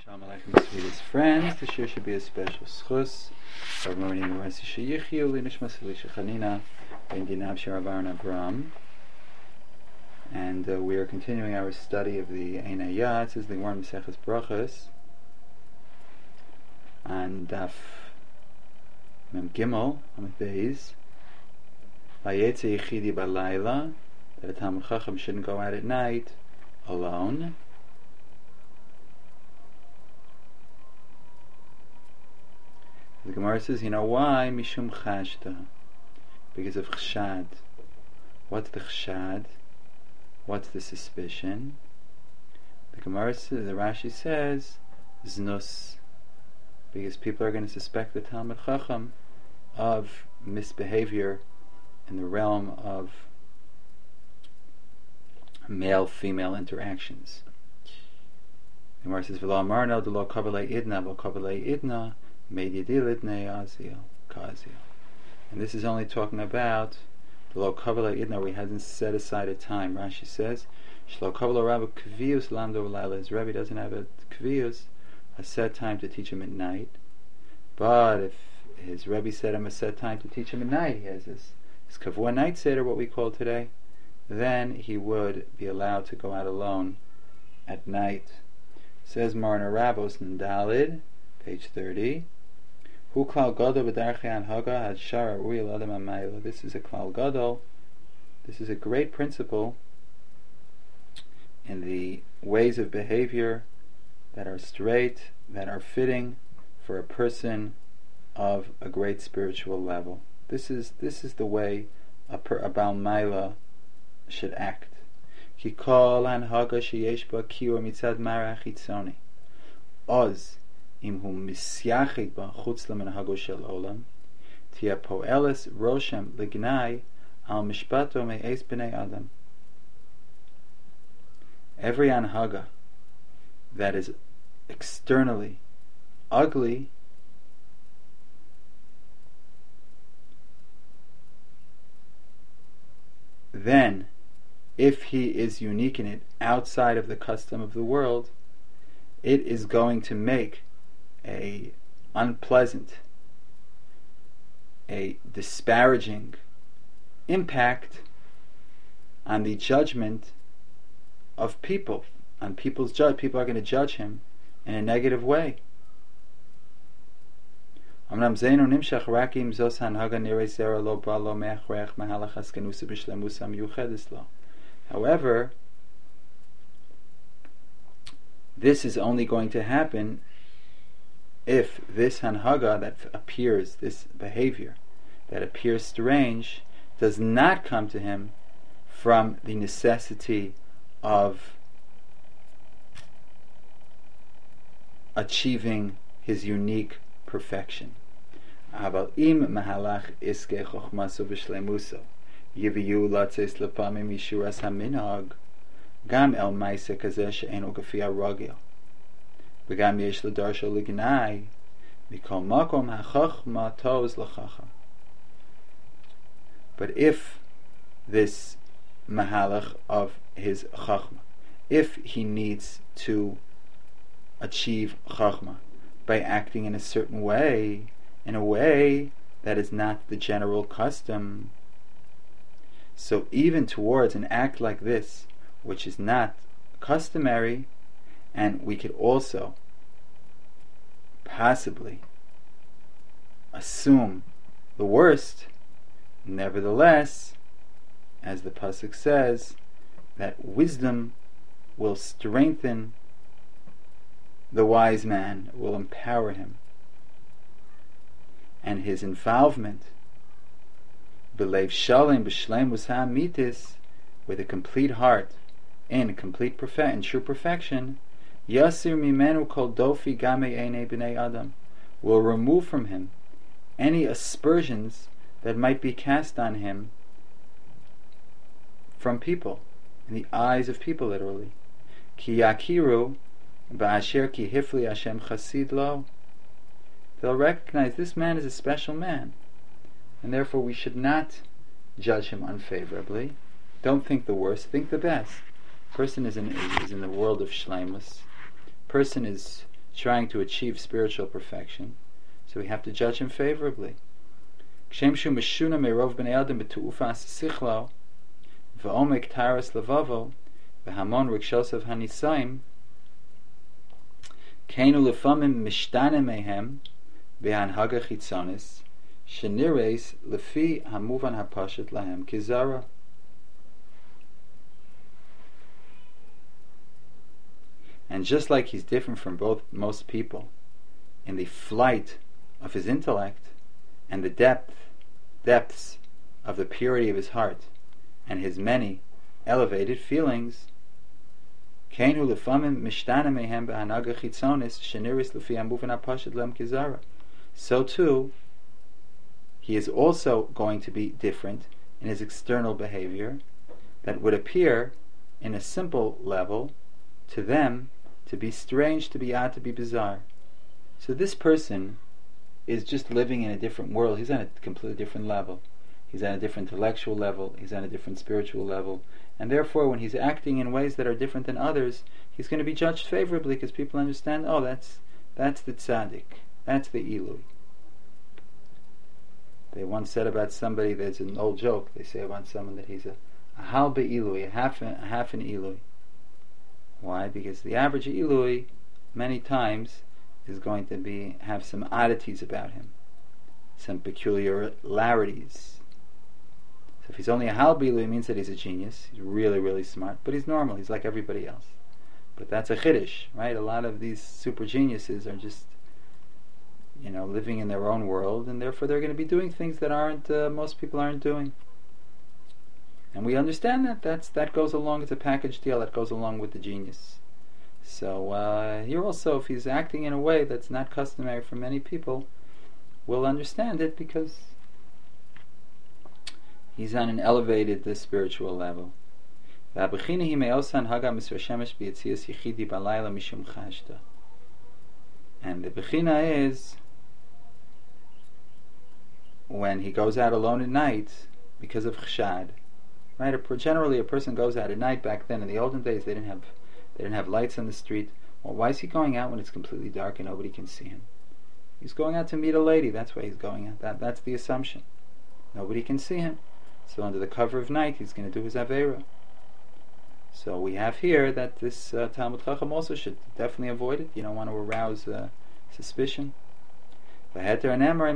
Shalom Aleichem, sweetest friends. This year should be a special schus. Rav Mordechai Moresi Sheyichyu Linishmas Elisha Chanina Ben Dinav Sharabaran Abram. And we are continuing our study of the Ein Hayat. This is the Warm Maseches Brachos and Daf Mem Gimel on the days. Vayetze Yichidi Balayla, that a Talmud Chacham shouldn't go out at night alone. The Gemara says, you know why? Mishum chashta. Because of chshad. What's the chshad? What's the suspicion? The Gemara says, the Rashi says, znus. Because people are going to suspect the Talmud Chacham of misbehavior in the realm of male-female interactions. The Gemara says, V'lo amarno de lo kabalei idna, v'lo kabalei idna, and this is only talking about the lo kavala idna, where he hasn't set aside a time. Rashi says, "Shlo kavala rabbi kvius lamdo v'layla." His rabbi doesn't have a kvius, a set time to teach him at night. But if his rabbi set him a set time to teach him at night, he has his kavua night seder, what we call today, then he would be allowed to go out alone at night. Says Marna Rabos Ndalid, page 30. This is a klal gadol. This is a great principle in the ways of behavior that are straight, that are fitting for a person of a great spiritual level. This is the way a Baal Maila should act. Ki kol hanhaga sheyesh ba kiur mitzad marach hitzoni. Oz im hu misyachid ba chutz lemenhago shel olam tia poeles roshem legnai al mishpato me'es b'nei adam. Every anhaga that is externally ugly then, if he is unique in it outside of the custom of the world, it is going to make a unpleasant, a disparaging impact on the judgment of people, on people's judge. People are going to judge him in a negative way. However, this is only going to happen if this hanhaga that appears, this behavior that appears strange, does not come to him from the necessity of achieving his unique perfection. Aval im mahalach iske chochmaso v'shlemuso yiviyu latzes lepamim mishuras haminhag gam el maise kazeh she'eno gefi haragil v'gam yesh ledarsho lignai mikol makom hachachma toz lachacham. But if this mahalach of his chachma, if he needs to achieve chachma by acting in a certain way, in a way that is not the general custom, so even towards an act like this, which is not customary, and we could also possibly assume the worst, nevertheless, as the pasuk says, that wisdom will strengthen the wise man, will empower him, and his involvement b'leiv shalim b'shleimus ha'amitis, with a complete heart in complete in true perfection, yasir mimenu kol dofi game einei b'nei adam, will remove from him any aspersions that might be cast on him from people, in the eyes of people, literally. Ki yakiru ba'asher ki hifli Hashem chasid lo. They'll recognize this man is a special man, and therefore we should not judge him unfavorably. Don't think the worst, think the best. Person is in the world of shleimus. Person is trying to achieve spiritual perfection, so we have to judge him favorably. Kshem meshuna merov bnei adam betuufas sichlo v'omek taras levavo v'hamon rikshosav hanisaim keinu lefamim mishtane mehem behanhaga chitzonis shenires lefi hamuvan hapashat lahem kizara. And just like he's different from most people in the flight of his intellect and the depths of the purity of his heart and his many elevated feelings, so too he is also going to be different in his external behavior that would appear in a simple level to them to be strange, to be odd, to be bizarre. So this person is just living in a different world. He's on a completely different level. He's on a different intellectual level. He's on a different spiritual level. And therefore, when he's acting in ways that are different than others, he's going to be judged favorably because people understand, oh, that's the tzaddik. That's the Ilui. They once said about somebody, there's an old joke, they say about someone that he's a halbe Ilui, a half an Ilui. Why? Because the average Ilui, many times, is going to have some oddities about him, some peculiarities. So if he's only a halbe Ilui, it means that he's a genius. He's really, really smart, but he's normal. He's like everybody else. But that's a chiddush, right? A lot of these super geniuses are just, living in their own world, and therefore they're going to be doing things that most people aren't doing. And we understand that goes along, it's a package deal that goes along with the genius. So here also, if he's acting in a way that's not customary for many people, we'll understand it because he's on an elevated spiritual level. And the Bechina is when he goes out alone at night because of chshad. Right? Generally, a person goes out at night. Back then, in the olden days, they didn't have lights on the street. Well, why is he going out when it's completely dark and nobody can see him? He's going out to meet a lady. That's why he's going out. That's the assumption. Nobody can see him. So under the cover of night, he's going to do his Aveira. So we have here that this Talmud Chacham also should definitely avoid it. You don't want to arouse suspicion. And the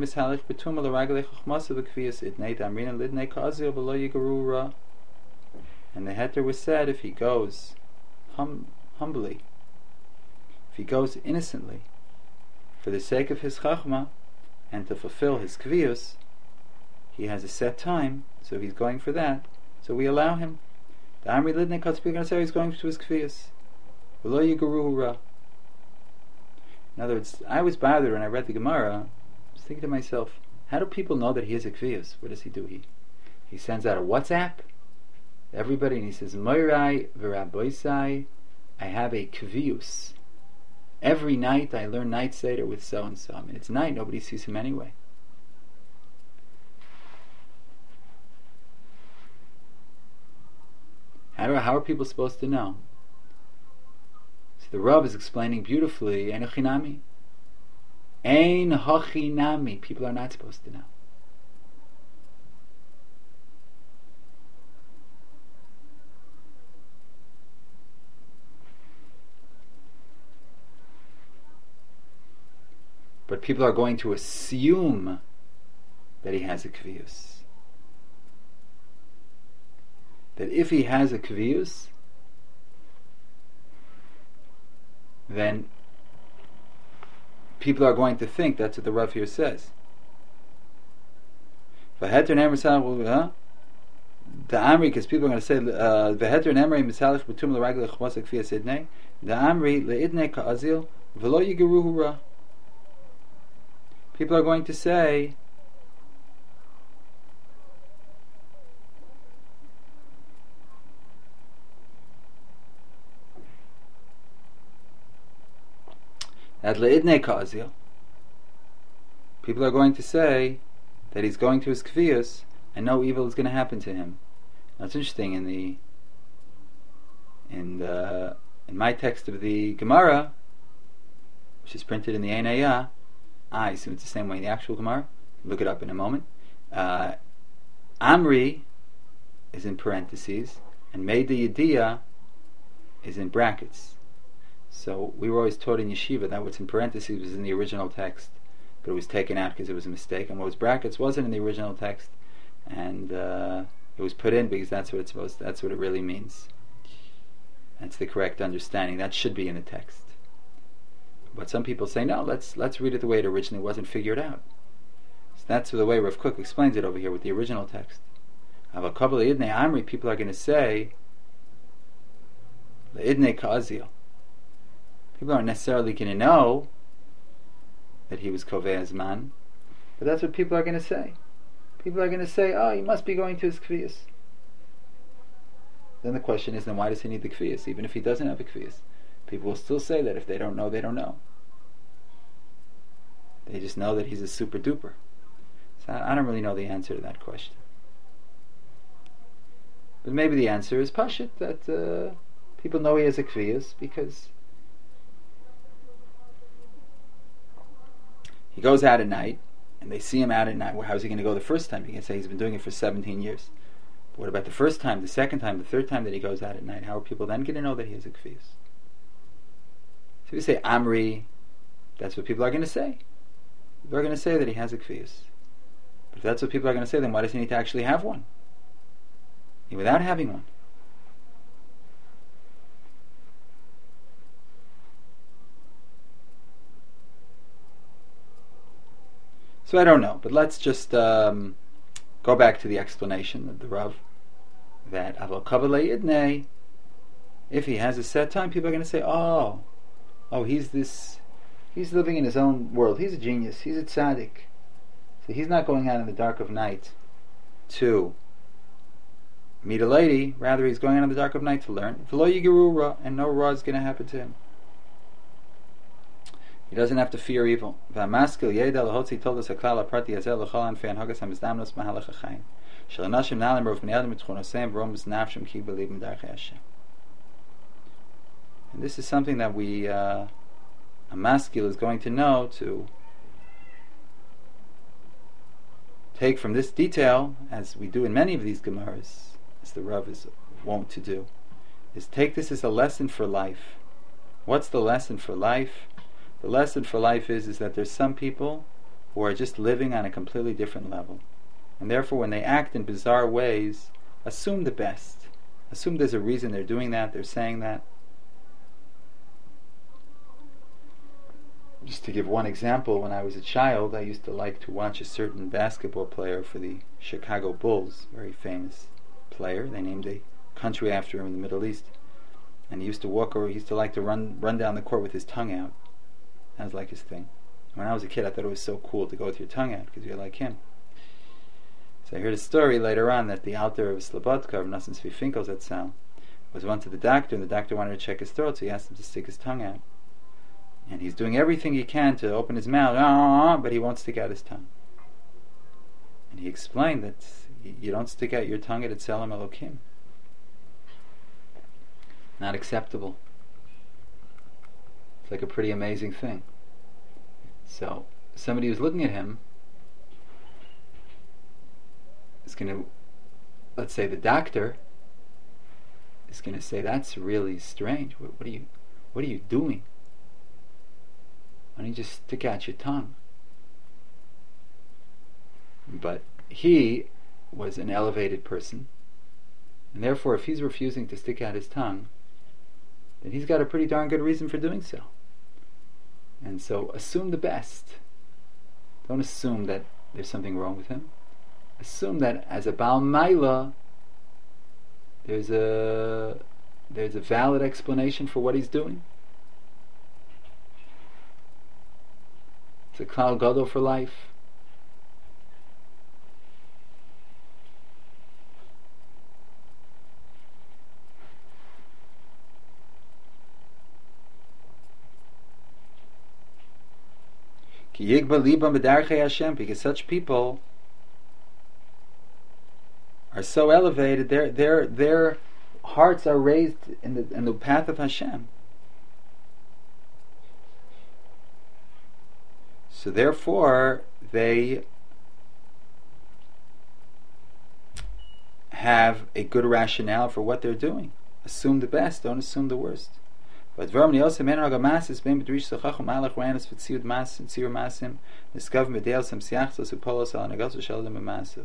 heter was said if he goes humbly, if he goes innocently, for the sake of his chachma and to fulfill his kvius, he has a set time, so he's going for that, so we allow him. The Amri Lidnei Katz, people are going to say he's going to his kvius. In other words, I was bothered when I read the Gemara. I was thinking to myself, how do people know that he is a kvius? What does he do? He sends out a WhatsApp everybody, and he says, Moirai v'Rabboisai, I have a kvius. Every night I learn night seder with so and so. I mean, it's night, nobody sees him anyway. How are people supposed to know? So the Rav is explaining beautifully, Ein hachinami. Ein hachinami. People are not supposed to know. But people are going to assume that he has a kvius. That if he has a kvius, then people are going to think, that's what the Rav here says. The Amri, because people are going to say, V'heter nemrei misalich b'tum l'ragel chmasa kvias idnei, the Amri le'idnei ka'azil v'lo yigeruhu ra. People are going to say, at le'idnei ka'azil, people are going to say that he's going to his kvius and no evil is going to happen to him. Now it's interesting, in my text of the Gemara, which is printed in the Einaya. I assume it's the same way in the actual Gemara. Look it up in a moment. Amri is in parentheses, and Meida Yediyah is in brackets. So we were always taught in yeshiva that what's in parentheses was in the original text, but it was taken out because it was a mistake, and what was brackets wasn't in the original text, and it was put in because that's what it really means. That's the correct understanding. That should be in the text. But some people say, no, let's read it the way it originally wasn't figured out. So that's the way Rav Kook explains it over here with the original text. Ava Kabbalah Idnei Amri, people are going to say, Idnei Ka'azil. People aren't necessarily going to know that he was Kovei Azman, but that's what people are going to say. People are going to say, oh, he must be going to his Kviyas. Then the question is, then why does he need the Kviyas, even if he doesn't have a Kviyas? People will still say that if they don't know, they don't know. They just know that he's a super duper. So I don't really know the answer to that question. But maybe the answer is Pashit, that people know he has a Kviyas because he goes out at night, and they see him out at night. Well, how's he going to go the first time? You can say he's been doing it for 17 years. But what about the first time, the second time, the third time that he goes out at night? How are people then going to know that he has a Kviyas? So if you say Amri, that's what people are going to say. People are going to say that he has a Kviyas. But if that's what people are going to say, then why does he need to actually have one? Without having one. So I don't know, but let's just go back to the explanation of the Rav, that Aval Kabbalah Idnei, if he has a set time, people are going to say, oh, he's living in his own world, he's a genius, he's a tzaddik. So he's not going out in the dark of night to meet a lady, rather he's going out in the dark of night to learn. V'lo yigeru ra, and no ra is going to happen to him. He doesn't have to fear evil. V'amaskil yeda lahotzi told us haklal aparti yazel l'chol anfei anhagas hamizdamnos mahalach hachayim. Shalonashim nalim rov bnei adam mitchunosem v'romus nafshim ki b'libim darchei Hashem. And this is something that a maskil is going to know to take from this detail, as we do in many of these Gemaras, as the Rav is wont to do, is take this as a lesson for life. What's the lesson for life? The lesson for life is that there's some people who are just living on a completely different level. And therefore when they act in bizarre ways, assume the best. Assume there's a reason they're doing that, they're saying that. Just to give one example, when I was a child, I used to like to watch a certain basketball player for the Chicago Bulls, very famous player. They named a country after him in the Middle East. And he used to like to run down the court with his tongue out. That was like his thing. When I was a kid, I thought it was so cool to go with your tongue out because you're like him. So I heard a story later on that the Alter of Slobodka, of Nosson Tzvi Finkel's was went to the doctor, and the doctor wanted to check his throat, so he asked him to stick his tongue out. And he's doing everything he can to open his mouth, but he won't stick out his tongue. And he explained that you don't stick out your tongue at Tzelem Elokim. Not acceptable. It's like a pretty amazing thing. So somebody who's looking at him is going to, let's say the doctor is going to say, that's really strange. What are you doing? Why don't you just stick out your tongue? But he was an elevated person, and therefore if he's refusing to stick out his tongue, then he's got a pretty darn good reason for doing so. And so assume the best. Don't assume that there's something wrong with him. Assume that as a Baal Maila, there's a valid explanation for what he's doing. It's a Klal Gadol for life. Because such people are so elevated, their hearts are raised in the path of Hashem. So therefore, they have a good rationale for what they're doing. Assume the best, don't assume the worst. But Dvarim Niyosem Men Ragamas is being Bedrish Sechachom Malach Ranis V'Tziud Mas and Tzir Masim Niskav Medel Sam Siachtos Upolos Al Nagos Sheldem Masiv.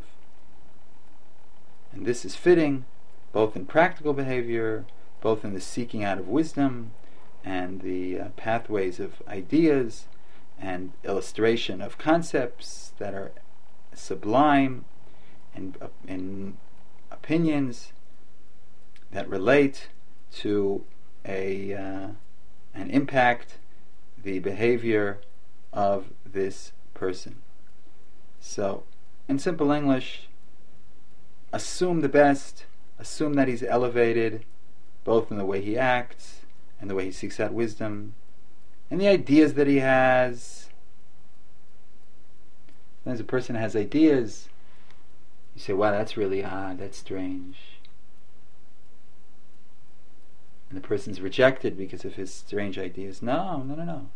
And this is fitting, both in practical behavior, both in the seeking out of wisdom, and the pathways of ideas, and illustration of concepts that are sublime, and in opinions that relate to an impact the behavior of this person. So, in simple English, assume the best, assume that he's elevated, both in the way he acts and the way he seeks out wisdom, and the ideas that he has. Sometimes a person has ideas, you say, wow, that's really odd, that's strange. And the person's rejected because of his strange ideas. No.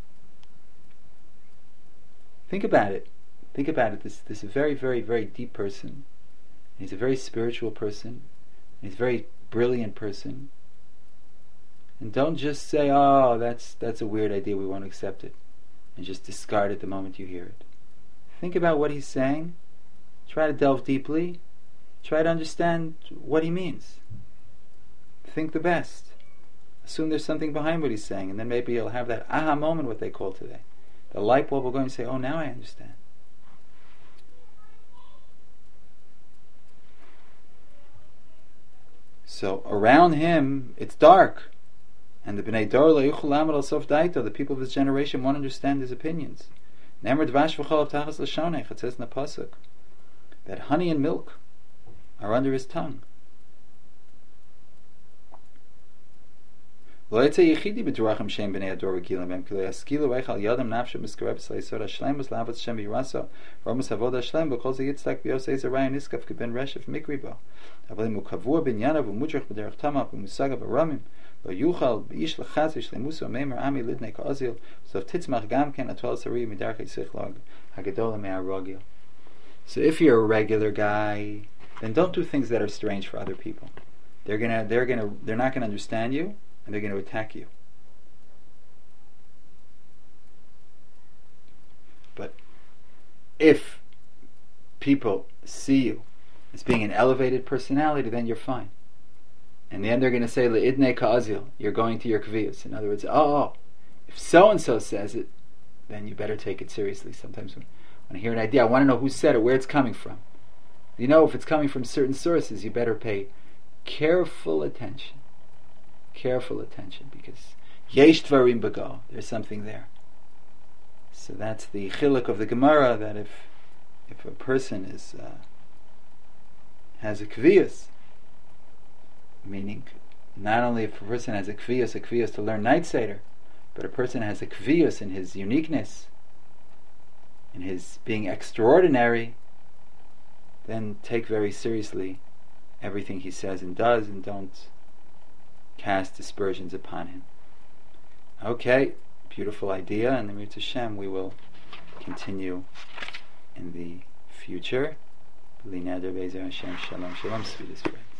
Think about it. This is a very, very, very deep person. He's a very spiritual person. He's a very brilliant person. And don't just say, oh, that's a weird idea, we won't accept it. And just discard it the moment you hear it. Think about what he's saying. Try to delve deeply. Try to understand what he means. Think the best. Assume there's something behind what he's saying, and then maybe you'll have that aha moment, what they call today. The light bulb will go and say, oh, now I understand. So around him, it's dark. And the Bnei Dor Le'uchul Lamed Al Sof Daito, the people of his generation, won't understand his opinions. Nemer Dvash V'chol Tachas L'shonech, it says in the Pasuk, that honey and milk are under his tongue. Lo yetze yichidi b'dorachim shem b'nei ador v'gilim em k'lo yaskilu v'echal yodam nafshem miskareb s'leisod ha'shlem v'slavat shem v'yiraso v'romus havod ha'shlem v'kol ze yitzlak v'yosei zerayin niskaf k'ben reshev mikribo avalim ukavur b'nyanav v'mudrich b'derech tamach v'musaga v'ramim lo yuchal b'ish l'chaz v'shlemuso meimer ami lidnei ka'azil so titzmach gam ken atol sari midarchei sichlog hagedol me'arogil. So if you're a regular guy, then don't do things that are strange for other people. They're not gonna understand you, and they're going to attack you. But if people see you as being an elevated personality, then you're fine. And then they're going to say, Le'idnei ka'azil, you're going to your kviyos. In other words, if so-and-so says it, then you better take it seriously. Sometimes when I hear an idea, I want to know who said it, where it's coming from. You know, if it's coming from certain sources, you better pay careful attention. Because yesh dvarim b'go, there's something there. So that's the chiluk of the Gemara, that if a person has a kviyus, meaning not only if a person has a kviyus to learn night seder, but a person has a kviyus in his uniqueness, in his being extraordinary, then take very seriously everything he says and does, and don't cast aspersions upon him. Okay, beautiful idea, and the Mir Hashem we will continue in the future. B'li neder be'ezer Hashem, shalom, sweetest friends.